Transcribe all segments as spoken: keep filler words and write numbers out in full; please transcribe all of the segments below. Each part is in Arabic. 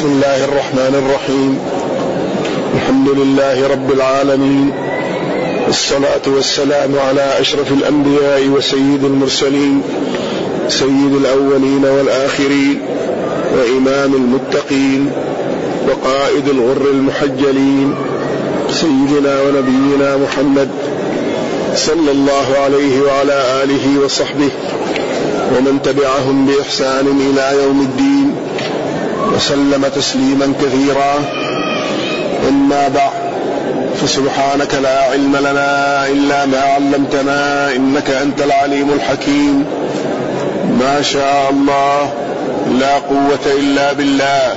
بسم الله الرحمن الرحيم. الحمد لله رب العالمين، والصلاة والسلام على أشرف الأنبياء وسيد المرسلين، سيد الأولين والآخرين، وإمام المتقين، وقائد الغر المحجلين، سيدنا ونبينا محمد صلى الله عليه وعلى آله وصحبه ومن تبعهم بإحسان إلى يوم الدين، وسلم تسليما كثيرا. أما بعد، فسبحانك لا علم لنا إلا ما علمتنا إنك أنت العليم الحكيم. ما شاء الله، لا قوة إلا بالله.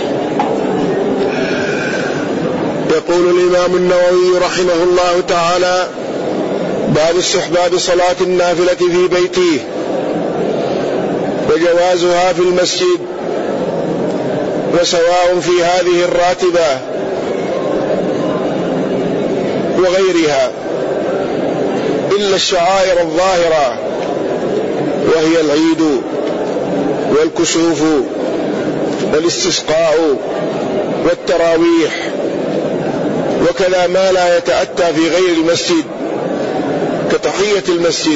يقول الإمام النووي رحمه الله تعالى: باب استحباب صلاة النافلة في بيته وجوازها في المسجد، وسواء في هذه الراتبة وغيرها إلا الشعائر الظاهرة، وهي العيد والكسوف والاستسقاء والتراويح، وكذا ما لا يتأتى في غير المسجد كتحية المسجد.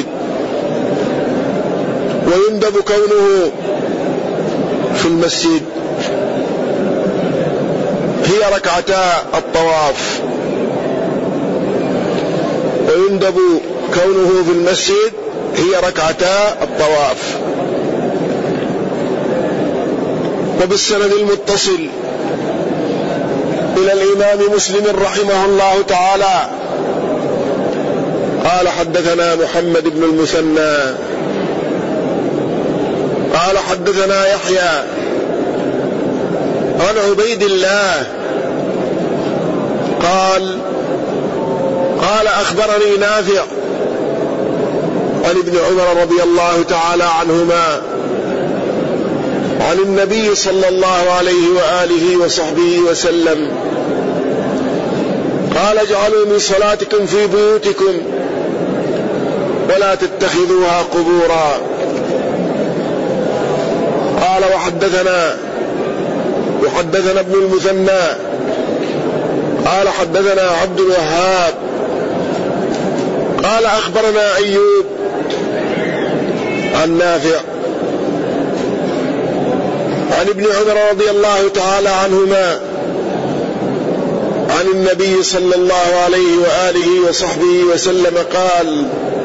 ويندب كونه في المسجد هي ركعتا الطواف، ويندب كونه في المسجد هي ركعتا الطواف. وبالسند المتصل إلى الإمام مسلم رحمه الله تعالى قال: حدثنا محمد بن المثنى قال حدثنا يحيى عن عبيد الله قال قال أخبرني نافع عن ابن عمر رضي الله تعالى عنهما عن النبي صلى الله عليه وآله وصحبه وسلم قال: اجعلوا من صلاتكم في بيوتكم ولا تتخذوها قبورا. قال: وحدثنا وحدثنا ابن المثنى قال حدثنا عبد الوهاب قال أخبرنا أيوب عن نافع عن ابن عمر رضي الله تعالى عنهما عن النبي صلى الله عليه وآله وصحبه وسلم قال: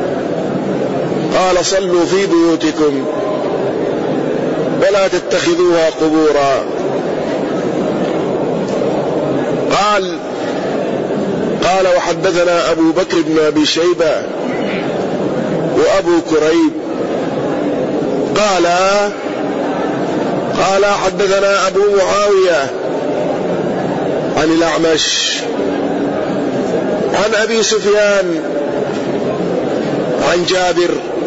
قال: صلوا في بيوتكم ولا تتخذوها قبورا. قال قال وحدثنا أبو بكر بن أبي شيبة وأبو كريب قال قال حدثنا أبو معاوية عن الأعمش عن أبي سفيان عن جابر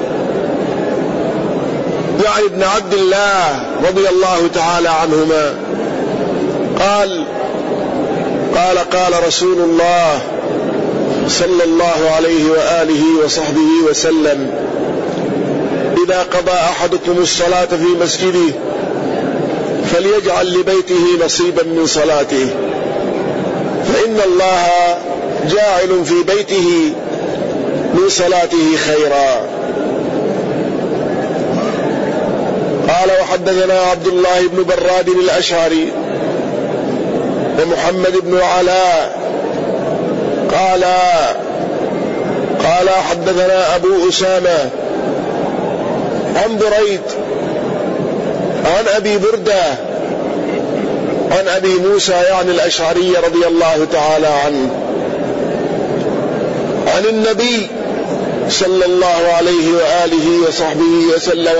يعني ابن عبد الله رضي الله تعالى عنهما قال قال قال رسول الله صلى الله عليه وآله وصحبه وسلم: إذا قضى أحدكم الصلاة في مسجده فليجعل لبيته نصيبا من صلاته، فإن الله جاعل في بيته من صلاته خيرا. قال: وحدثنا عبد الله بن براد الأشعري ومحمد بن علاء قال قال حدثنا أبو أسامة عن بريد عن أبي بردة عن أبي موسى يعني الأشعري رضي الله تعالى عنه عن النبي صلى الله عليه وآله وصحبه وسلم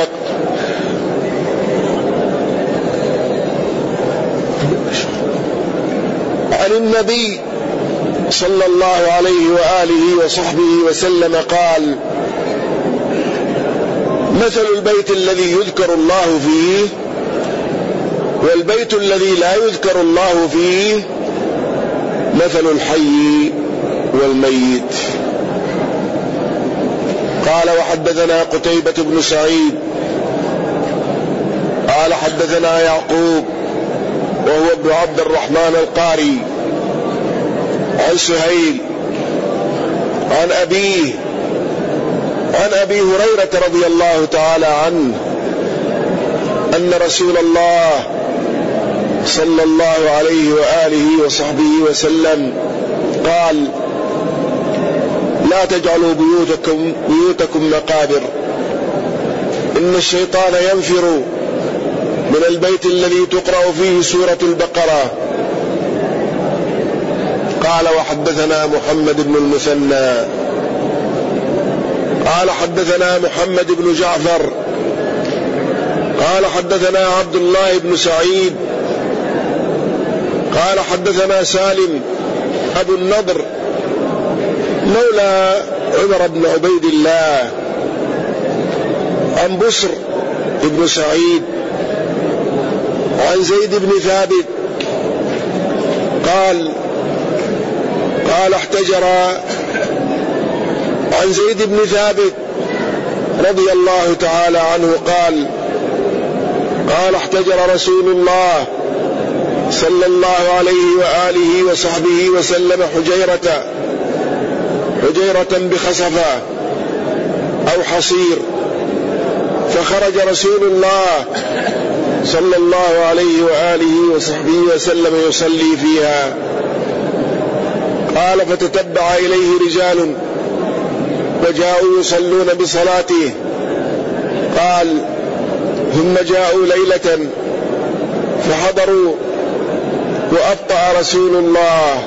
عن النبي صلى الله عليه وآله وصحبه وسلم قال: مثل البيت الذي يذكر الله فيه والبيت الذي لا يذكر الله فيه مثل الحي والميت. قال: وحدثنا قتيبة بن سعيد قال حدثنا يعقوب وهو ابن عبد الرحمن القاري، عن سهيل عن أبيه عن أبي هريرة رضي الله تعالى عنه أن رسول الله صلى الله عليه وآله وصحبه وسلم قال: لا تجعلوا بيوتكم, بيوتكم مقابر، إن الشيطان ينفر من البيت الذي تقرأ فيه سورة البقرة. قال: وحدثنا محمد بن المثنى قال حدثنا محمد بن جعفر قال حدثنا عبد الله بن سعيد قال حدثنا سالم أبو النضر مولى عمر بن عبيد الله عن بصر بن سعيد عن زيد بن ثابت قال قال احتجر عن زيد بن ثابت رضي الله تعالى عنه قال قال احتجر رسول الله صلى الله عليه وآله وصحبه وسلم حجيرة حجيرة بخصفة أو حصير، فخرج رسول الله صلى الله عليه وآله وصحبه وسلم يصلي فيها. قال: فتتبع إليه رجال وجاءوا يصلون بصلاته. قال: ثم جاءوا ليلة فحضروا وأبطأ رسول الله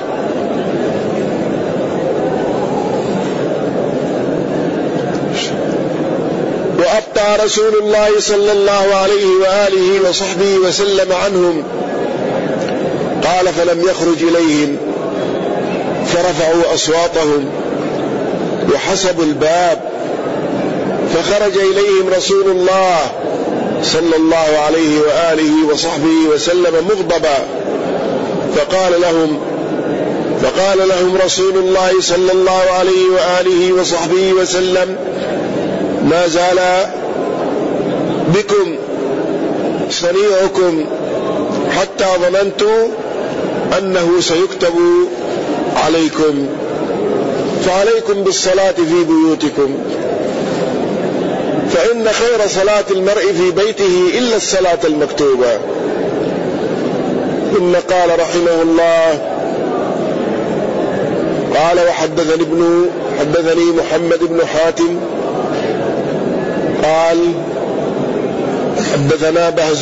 وأبطأ رسول الله صلى الله عليه وآله وصحبه وسلم عنهم. قال: فلم يخرج إليهم فرفعوا أصواتهم وحسبوا الباب، فخرج إليهم رسول الله صلى الله عليه وآله وصحبه وسلم مغضبا، فقال لهم فقال لهم رسول الله صلى الله عليه وآله وصحبه وسلم: ما زال بكم صنيعكم حتى ظننت أنه سيكتب عليكم، فعليكم بالصلاة في بيوتكم، فإن خير صلاة المرء في بيته إلا الصلاة المكتوبة. ثم قال رحمه الله: قال: وحدثني ابن حدثني محمد بن حاتم قال حدثنا بهز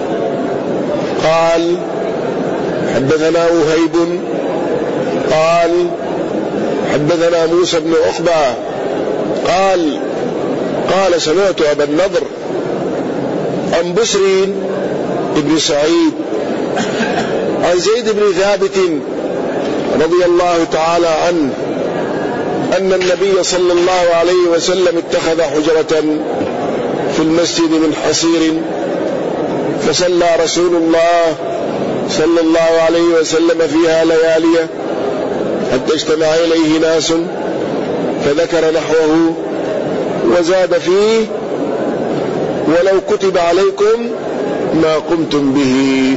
قال حدثنا وهيب قال حدثنا موسى بن عقبة قال قال سمعت أبا النضر عن بصر بن سعيد عن زيد بن ثابت رضي الله تعالى عنه أن النبي صلى الله عليه وسلم اتخذ حجرة في المسجد من حصير، فصلى رسول الله صلى الله عليه وسلم فيها ليالي حتى اجتمع إليه ناس فذكر نحوه وزاد فيه: ولو كتب عليكم ما قمتم به.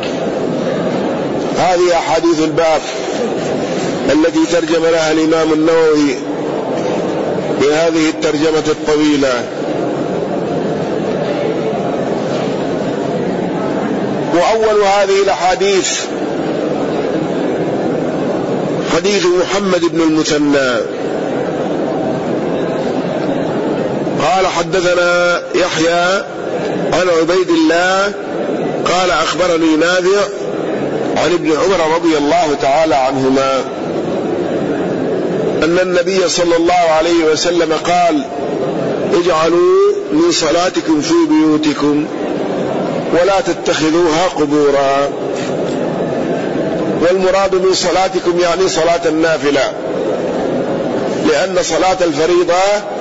هذه أحاديث الباب التي ترجم لها الإمام النووي بهذه الترجمة الطويلة. وأول هذه الأحاديث حديث محمد بن المثنى قال: حدثنا يحيى عن عبيد الله قال: أخبرني نافع عن ابن عمر رضي الله تعالى عنهما أن النبي صلى الله عليه وسلم قال: اجعلوا من صلاتكم في بيوتكم ولا تتخذوها قبورا. والمراد من صلاتكم يعني صلاة النافلة، لأن صلاة الفريضة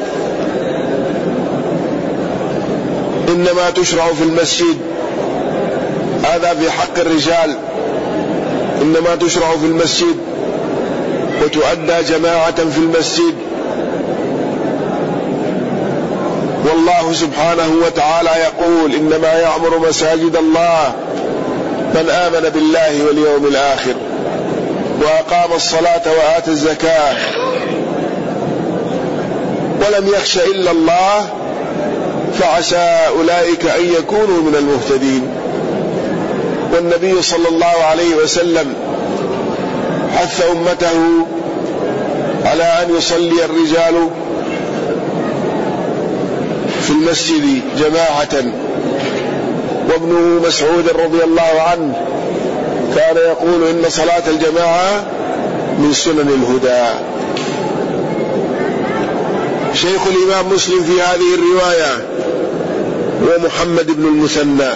إنما تشرع في المسجد، هذا في حق الرجال، إنما تشرع في المسجد وتؤدى جماعة في المسجد. والله سبحانه وتعالى يقول: إنما يعمر مساجد الله من آمن بالله واليوم الآخر وأقام الصلاة وآتى الزكاة ولم يخش إلا الله فعسى أولئك أن يكونوا من المهتدين. والنبي صلى الله عليه وسلم حث أمته على أن يصلي الرجال في المسجد جماعة، وابن مسعود رضي الله عنه كان يقول إن صلاة الجماعة من سنن الهدى. شيخ الإمام مسلم في هذه الرواية هو محمد بن المثنى،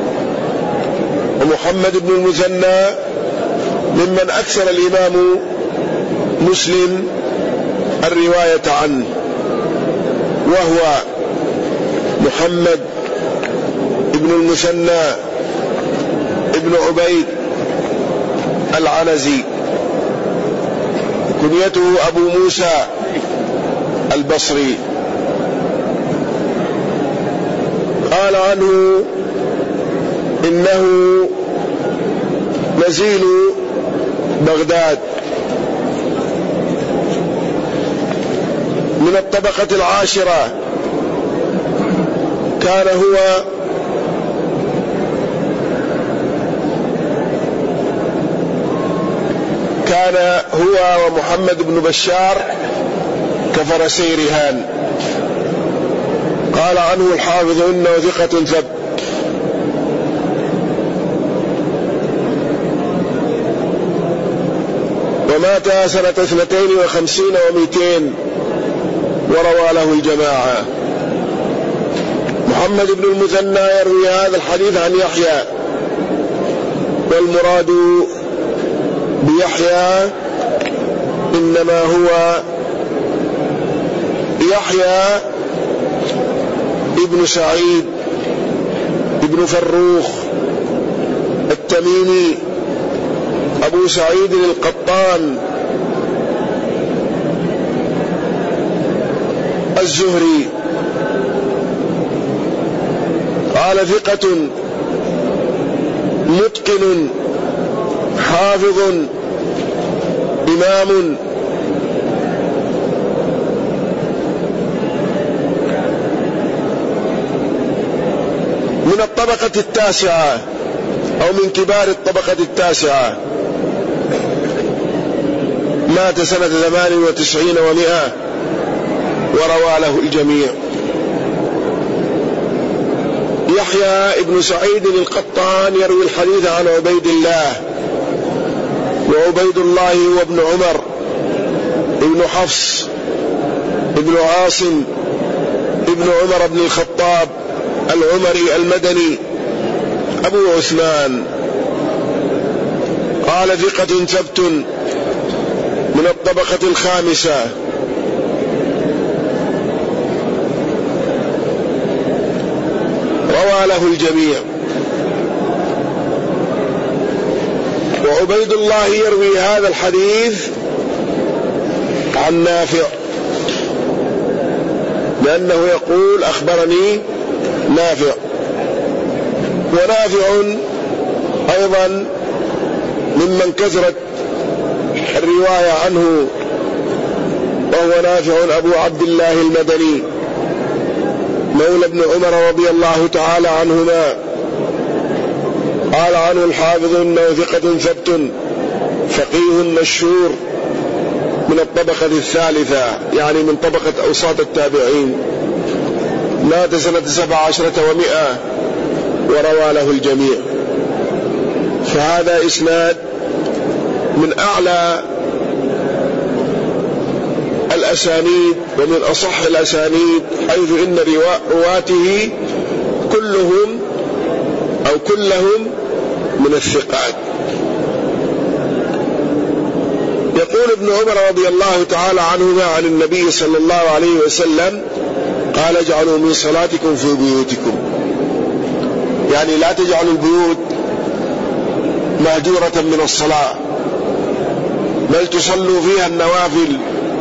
ومحمد بن المثنى ممن أكثر الإمام مسلم الرواية عنه، وهو محمد ابن المثنى ابن عبيد العنزي، كنيته أبو موسى البصري. قال عنه إنه نزيل بغداد من الطبقة العاشرة، كان هو كان هو ومحمد بن بشار كفرسي رهان. قال عنه الحافظ إنه ثقة ثبت. ومات سنة اثنتين وخمسين ومئتين وروى له الجماعة. محمد بن المثنى يروي هذا الحديث عن يحيى، والمراد بيحيى إنما هو يحيى ابن سعيد ابن فروخ التميمي أبو سعيد القطان الزهري. قال ثقة متقن حافظ إمام من الطبقة التاسعة أو من كبار الطبقة التاسعة، مات سنة ثمان وتسعين ومئة وروى له الجميع. يحيى ابن سعيد القطان يروي الحديث عن عبيد الله، وعبيد الله هو ابن عمر ابن حفص ابن عاصم ابن عمر بن الخطاب العمري المدني أبو عثمان. قال ثقة ثبت من الطبقة الخامسة. روى له الجميع. وعبيد الله يروي هذا الحديث عن نافع، لأنه يقول أخبرني نافع، ونافع أيضا ممن كثرت الرواية عنه، وهو نافع أبو عبد الله المدني مولى ابن عمر رضي الله تعالى عنهما. قال عنه الحافظ إنه ثقة ثبت فقيه مشهور من الطبقة الثالثة، يعني من طبقة أوساط التابعين. مات سنة سبع عشرة ومئة وروى له الجميع. فهذا إسناد من أعلى الأسانيد ومن أصح الأسانيد، حيث إن رواته كلهم أو كلهم من الثقات. يقول ابن عمر رضي الله تعالى عنهما عن النبي صلى الله عليه وسلم قال اجعلوا من صلاتكم في بيوتكم، يعني لا تجعلوا البيوت مهجورة من الصلاة، بل تصلوا فيها النوافل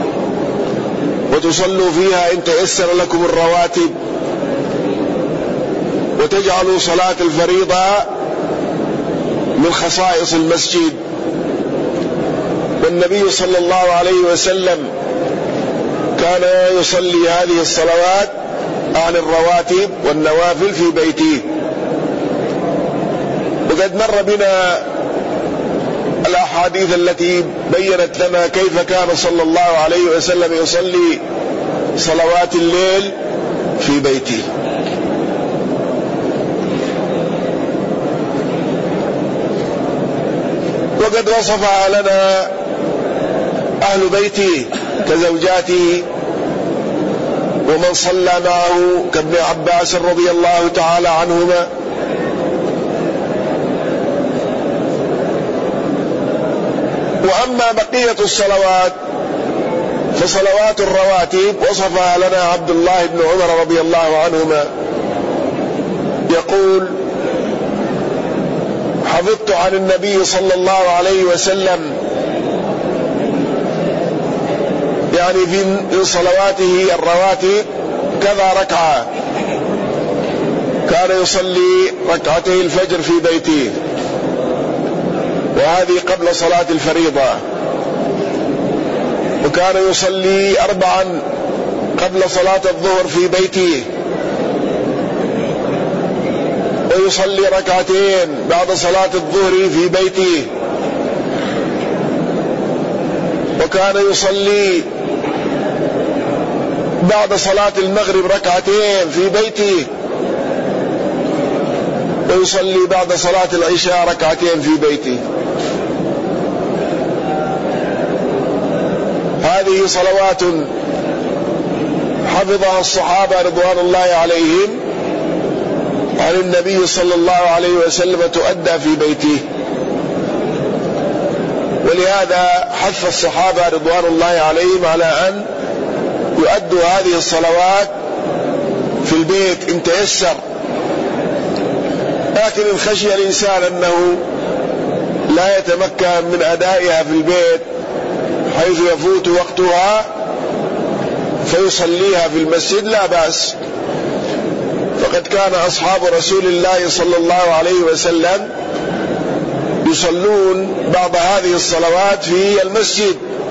وتصلوا فيها إن تيسر لكم الرواتب، وتجعلوا صلاة الفريضة من خصائص المسجد. والنبي صلى الله عليه وسلم كان يصلي هذه الصلوات عن الرواتب والنوافل في بيته. وقد مر بنا الأحاديث التي بيّنت لنا كيف كان صلى الله عليه وسلم يصلي صلوات الليل في بيته. وقد وصفها لنا أهل بيته كزوجاته ومن صلى معه كابن عباس رضي الله تعالى عنهما. وأما بقية الصلوات فصلوات الرواتب وصفها لنا عبد الله بن عمر رضي الله عنهما يقول: حفظت عن النبي صلى الله عليه وسلم يعني في صلواته الرواتب كذا ركعة، كان يصلي ركعتي الفجر في بيته، وهذه قبل صلاة الفريضة، وكان يصلي أربعا قبل صلاة الظهر في بيته، ويصلي ركعتين بعد صلاة الظهر في بيته، وكان يصلي بعد صلاة المغرب ركعتين في بيته، ويصلي بعد صلاة العشاء ركعتين في بيته. هذه صلوات حفظها الصحابة رضوان الله عليهم عن النبي صلى الله عليه وسلم تؤدى في بيته. ولهذا حث الصحابة رضوان الله عليهم على أن يؤدوا هذه الصلوات في البيت إن تيسر. لكن إن خشي الإنسان أنه لا يتمكن من أدائها في البيت حيث يفوت وقتها فيصليها في المسجد لا بأس، فقد كان أصحاب رسول الله صلى الله عليه وسلم يصلون بعض هذه الصلوات في المسجد،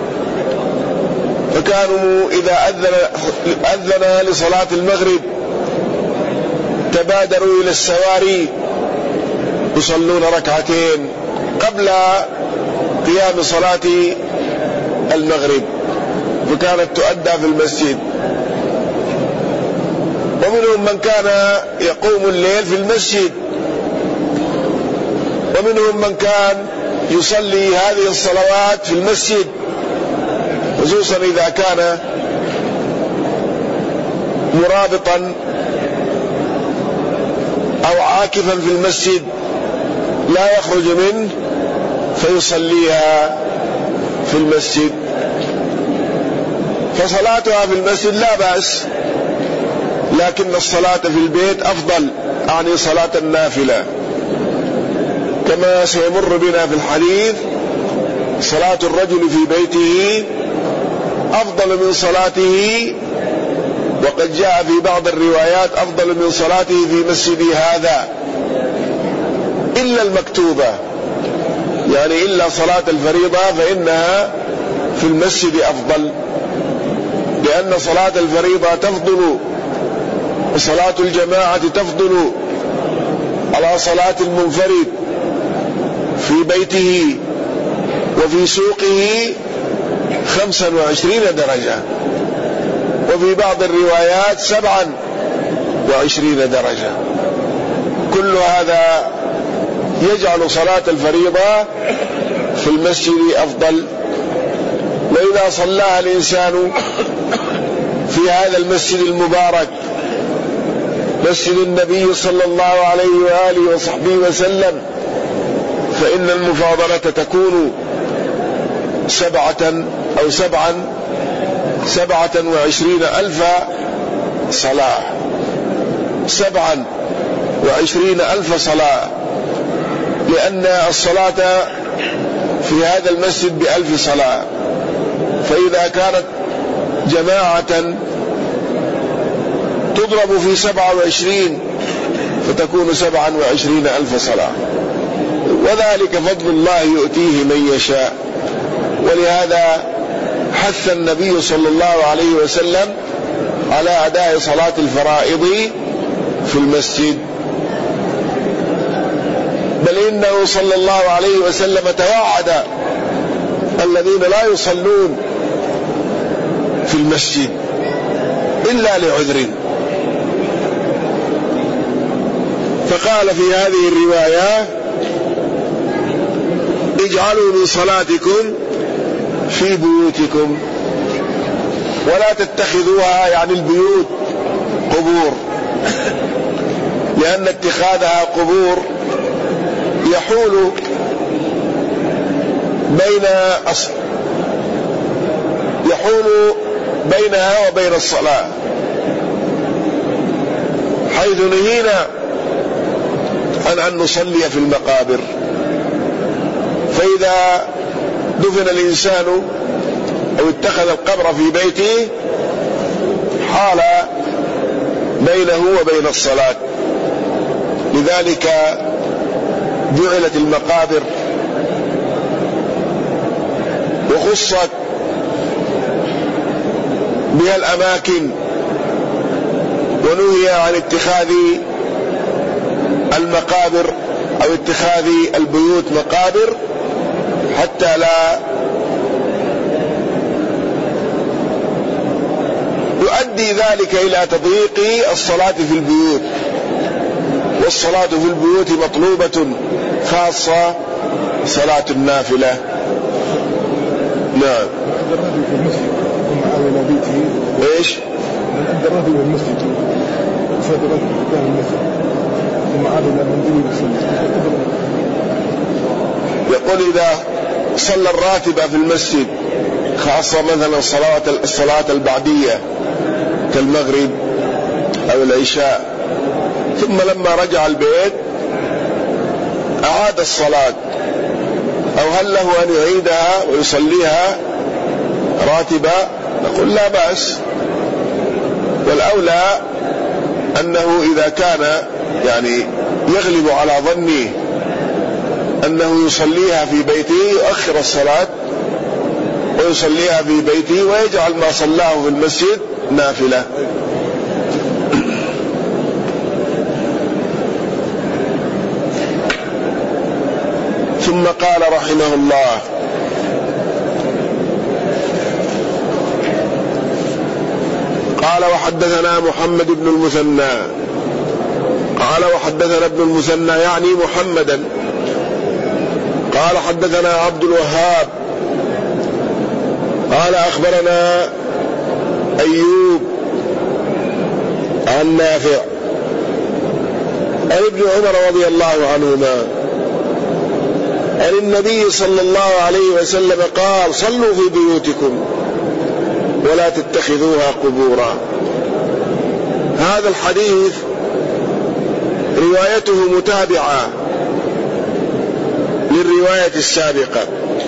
فكانوا إذا أذن, أذن لصلاة المغرب تبادروا إلى السواري يصلون ركعتين قبل قيام صلاة المغرب، فكانت تؤدى في المسجد. ومنهم من كان يقوم الليل في المسجد، ومنهم من كان يصلي هذه الصلوات في المسجد، خصوصا إذا كان مرابطا أو عاكفا في المسجد لا يخرج منه فيصليها في المسجد. فصلاتها في المسجد لا بأس، لكن الصلاة في البيت أفضل، يعني صلاة النافلة، كما سيمر بنا في الحديث صلاة الرجل في بيته أفضل من صلاته، وقد جاء في بعض الروايات أفضل من صلاته في مسجدي هذا، إلا المكتوبة، يعني إلا صلاة الفريضة فإنها في المسجد أفضل، لأن صلاة الفريضة تفضل وصلاة الجماعة تفضل على صلاة المنفرد في بيته وفي سوقه خمسا وعشرين درجة، وفي بعض الروايات سبعا وعشرين درجة. كل هذا يجعل صلاة الفريضة في المسجد أفضل. وإذا صلاها الإنسان في هذا المسجد المبارك مسجد النبي صلى الله عليه وآله وصحبه وسلم فإن المفاضلة تكون سبعة أو سبعا سبعة وعشرين ألف صلاة، سبعا وعشرين ألف صلاة، لأن الصلاة في هذا المسجد بألف صلاة، فإذا كانت جماعة تضرب في سبعة وعشرين فتكون سبعا وعشرين ألف صلاة. وذلك فضل الله يؤتيه من يشاء. ولهذا حث النبي صلى الله عليه وسلم على أداء صلاة الفرائض في المسجد، بل إنه صلى الله عليه وسلم توعد الذين لا يصلون في المسجد إلا لعذر، فقال في هذه الرواية: اجعلوا من صلاتكم في بيوتكم ولا تتخذوها، يعني البيوت، قبور، لأن اتخاذها قبور يحول بين أصل يحول بينها وبين الصلاة، حيث نهينا عن أن نصلي في المقابر. فإذا دفن الإنسان أو اتخذ القبر في بيته حال بينه وبين الصلاة، لذلك جعلت المقابر وخصت بها الأماكن، ونهي عن اتخاذ المقابر أو اتخاذ البيوت مقابر، حتى لا يؤدي ذلك إلى تضييق الصلاة في البيوت، والصلاة في البيوت مطلوبة، خاصة صلاة النافلة. نعم. ايش؟ عند الرجل المسجد فاد الرجل كان المسجد ثم عاد الى منزله. يقول إذا صلى الراتبة في المسجد، خاصة مثلا الصلاة الصلاة البعدية كالمغرب أو العشاء، ثم لما رجع البيت أعاد الصلاة، أو هل له أن يعيدها ويصليها راتبة؟ نقول لا بأس، والأولى أنه إذا كان يعني يغلب على ظنه أنه يصليها في بيته يؤخر الصلاة ويصليها في بيته ويجعل ما صلاه في المسجد نافلة. ثم قال رحمه الله: قال وحدثنا محمد بن المثنى قال وحدثنا ابن المثنى يعني محمدا قال حدثنا عبد الوهاب قال أخبرنا أيوب عن نافع عن ابن عمر رضي الله عنهما عن النبي صلى الله عليه وسلم قال: صلوا في بيوتكم ولا تتخذوها قبورا. هذا الحديث روايته متابعة للرواية السابقة،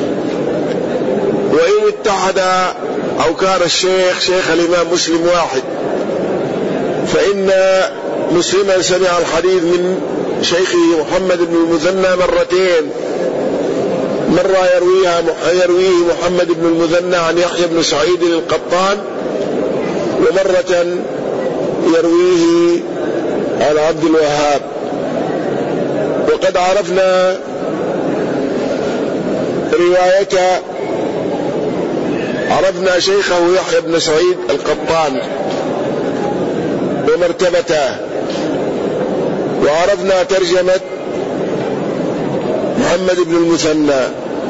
وإن اتحد أو كان الشيخ شيخ الإمام مسلم واحد، فإن مسلما سمع الحديث من شيخه محمد بن المثنى مرتين، مرة يرويها يرويه محمد بن المثنى عن يحيى بن سعيد القطان، ومرة يرويه عن عبد الوهاب. وقد عرفنا رواية عرفنا شيخه يحيى بن سعيد القطان ومرتبته، وعرفنا ترجمة محمد بن المثنى،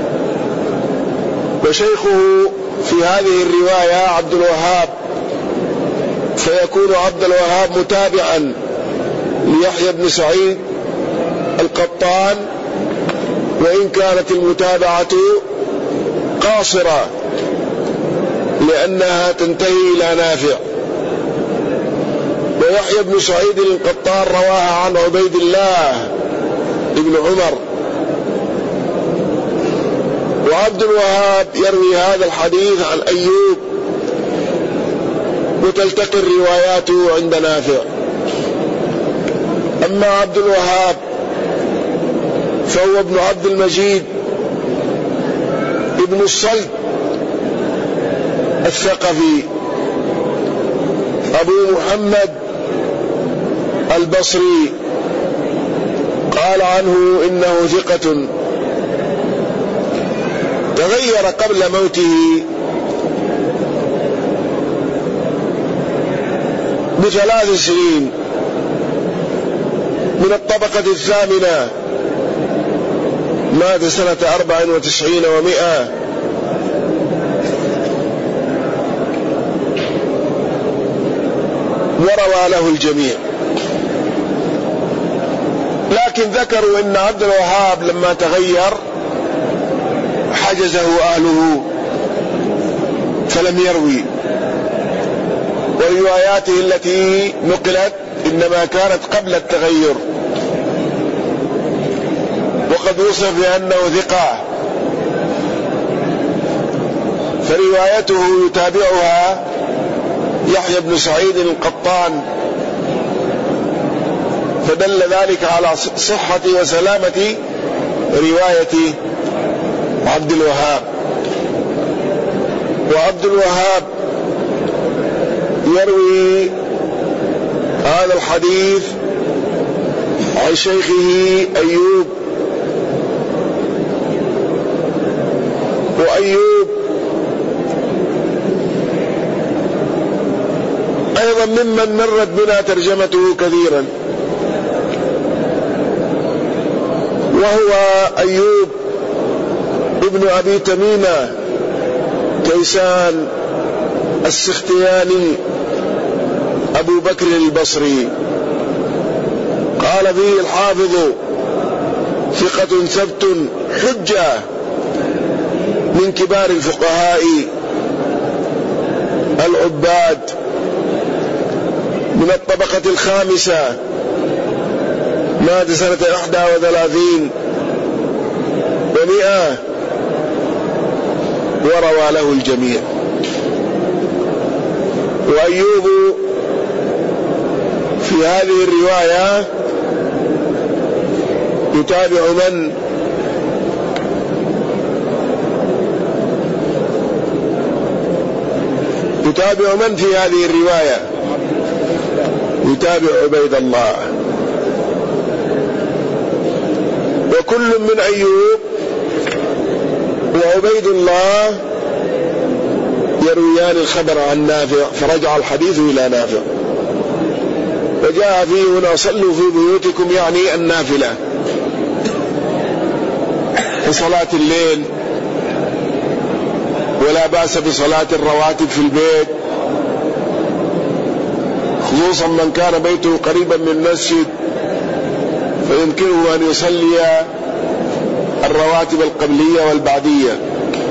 وشيخه في هذه الرواية عبد الوهاب، فيكون عبد الوهاب متابعا ليحيى بن سعيد القطان، وإن كانت المتابعة قاصرة لأنها تنتهي إلى نافع. ويحيى بن سعيد القطان رواها عن عبيد الله بن عمر، وعبد الوهاب يروي هذا الحديث عن أيوب، وتلتقي الروايات عند نافع. أما عبد الوهاب فهو ابن عبد المجيد ابن الصلت الثقفي أبو محمد البصري، قال عنه إنه ثقة، تغير قبل موته بثلاث سنين، من الطبقة الثامنة، مات سنة أربع وتسعين ومئة، وروى له الجميع. لكن ذكروا إن عبد الوهاب لما تغير حجزه أهله فلم يروي، ورواياته التي نقلت إنما كانت قبل التغير، وقد وصف بأنه ثقة، فروايته يتابعها يحيى بن سعيد القطان، فدل ذلك على صحة وسلامة رواية عبد الوهاب. وعبد الوهاب يروي هذا الحديث عن شيخه أيوب، وأيوب أيضا ممن مرت بنا ترجمته كثيرا، وهو أيوب ابن أبي تميمة كيسان السختياني أبو بكر البصري. قال فيه الحافظ ثقة ثبت حجة من كبار الفقهاء العباد، من الطبقة الخامسة، مات سنة إحدى وثلاثين ومئة، وروى له الجميع. وأيوب في هذه الرواية يتابع من يتابع من في هذه الرواية؟ يتابع عبيد الله. وكل من أيوب وعبيد الله يرويان الخبر عن نافع، فرجع الحديث إلى نافع. وجاء فيه هنا صلوا في بيوتكم، يعني النافلة في صلاة الليل، ولا بأس بصلاة الرواتب في البيت، خصوصا من كان بيته قريبا من المسجد فيمكنه أن يصلي الرواتب القبلية والبعدية،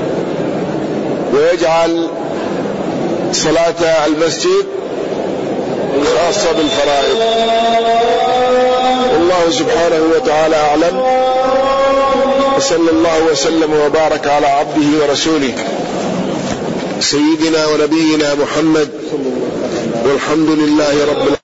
ويجعل صلاة المسجد خاصة بالفرائض. والله سبحانه وتعالى أعلم، وصلى الله وسلم وبارك على عبده ورسوله سيدنا ونبينا محمد، والحمد لله رب العالمين.